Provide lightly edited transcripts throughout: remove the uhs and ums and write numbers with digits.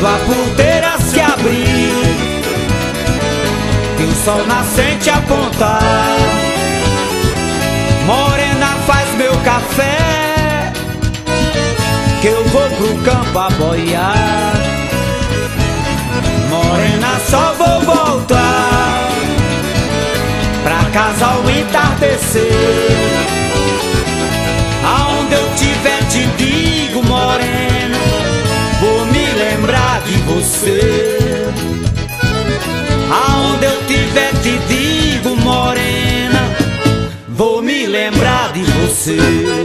a porteira se abrir e o sol nascente apontar, morena faz meu café, que eu vou pro campo a boiar. Morena, só vou voltar pra casa ao entardecer. Aonde eu tiver te digo, morena, vou me lembrar de você. Aonde eu tiver te digo, morena, vou me lembrar de você.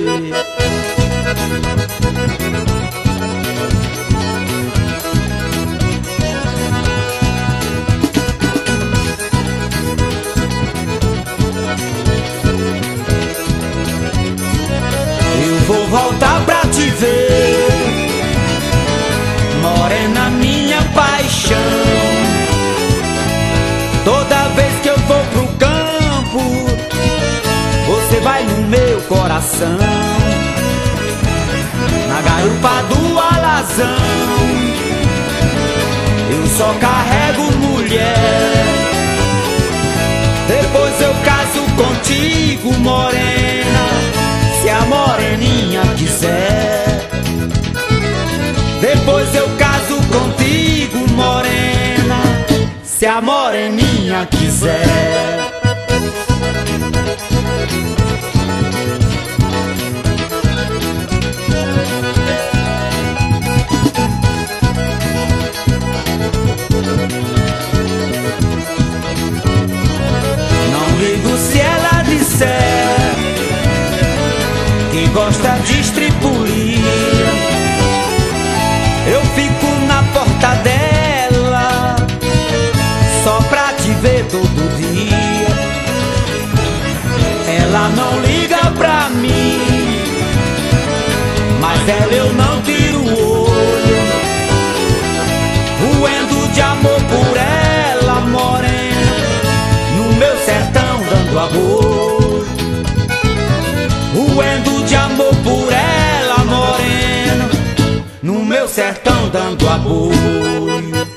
Eu vou voltar pra te ver, morena, minha paixão. Toda vez que eu vou pro campo, você vai no meu coração. Na garupa do alazão, eu só carrego mulher. Depois eu caso contigo, morena, se a moreninha quiser. Depois eu caso contigo, morena, se a moreninha quiser. Não ligo se ela disser que gosta de estripulia, eu fico na porta dela só pra te ver todo dia. Ela não liga pra mim, mas dela eu não tiro o olho. Roendo de amor por ela, morena, no meu sertão dando agouro. Roendo de amor por ela, morena, no meu sertão dando apoio.